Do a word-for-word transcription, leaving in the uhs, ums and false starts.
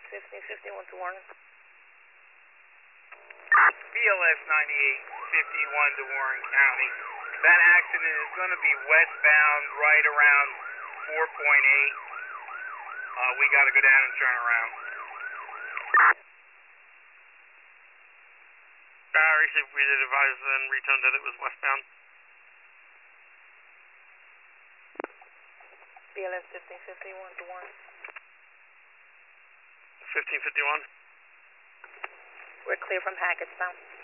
fifteen fifty-one to Warren. B L S ninety-eight fifty-one to Warren County. That accident is going to be westbound right around four point eight. Uh, we got to go down and turn around. Uh, received, we did advise and returned that it was westbound. B L S fifteen fifty-one to Warren. fifteen fifty-one. We're clear from Hackettstown.